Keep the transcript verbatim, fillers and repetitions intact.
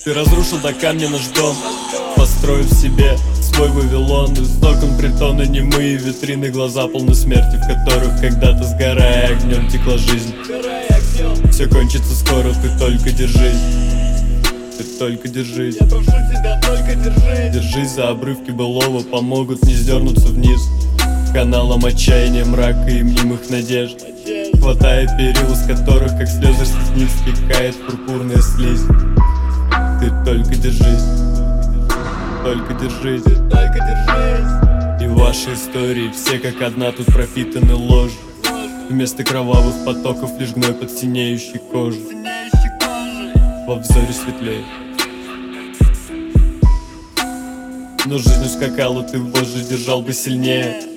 Ты разрушил до камня наш дом, построив себе свой Вавилон. Из окон притона немые витрины, глаза полны смерти, в которых когда-то, сгорая огнем, текла жизнь. Все кончится скоро, ты только держись. Ты только держись. Я прошу тебя, только держись. Держись за обрывки былого, помогут не сдернуться вниз каналом отчаяния, мрака и мнимых надежд, хватая перил, из которых, как слезы слизнив, стекает пурпурная слизь. Ты только держись, только держись, Ты только держись. и ваши истории все как одна тут пропитаны ложью. Вместо кровавых потоков лишь гной под синеющей кожей, Синеющей кожей. во взоре светлее. Но жизнь ускакала, ты вожжи держал бы сильнее.